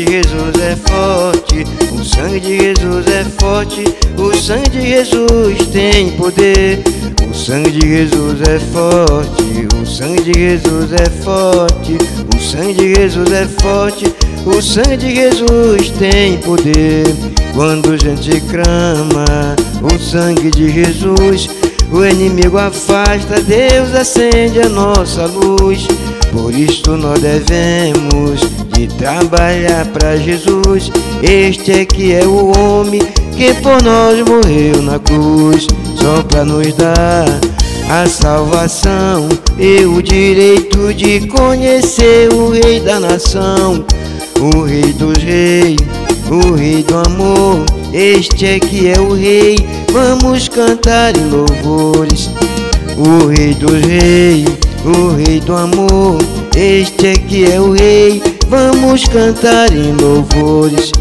Jesus é forte, o sangue de Jesus é forte, o sangue de Jesus tem poder. O sangue de Jesus é forte, o sangue de Jesus é forte, o sangue de Jesus é forte, o sangue de Jesus tem poder. Quando a gente clama o sangue de Jesus, o inimigo afasta, Deus acende a nossa luz. Por isso nós devemos de trabalhar para Jesus. Este é que é o homem que por nós morreu na cruz, só para nos dar a salvação e o direito de conhecer o Rei da nação, o Rei dos reis, o Rei do amor. Este é que é o Rei, vamos cantar em louvores. O Rei dos reis, o Rei do amor. Este é que é o Rei, vamos cantar em louvores.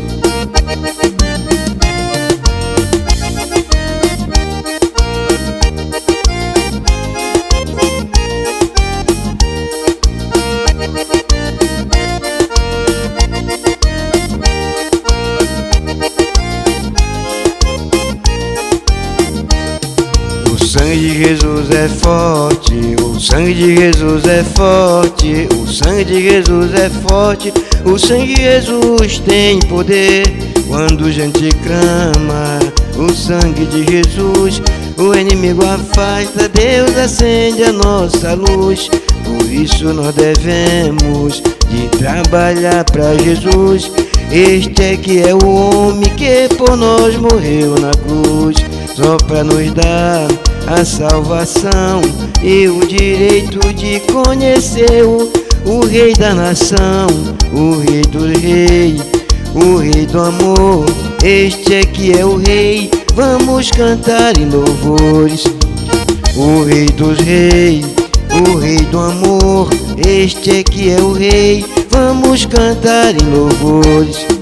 O sangue de Jesus é forte, o sangue de Jesus é forte, o sangue de Jesus é forte, o sangue de Jesus tem poder. Quando a gente clama o sangue de Jesus, o inimigo afasta, Deus acende a nossa luz. Por isso nós devemos de trabalhar para Jesus. Este é que é o homem que por nós morreu na cruz, só para nos dar a salvação e o direito de conhecer o Rei da nação, o Rei dos reis, o Rei do amor. Este é que é o Rei, vamos cantar em louvores. O Rei dos reis, o Rei do amor. Este é que é o Rei, vamos cantar em louvores.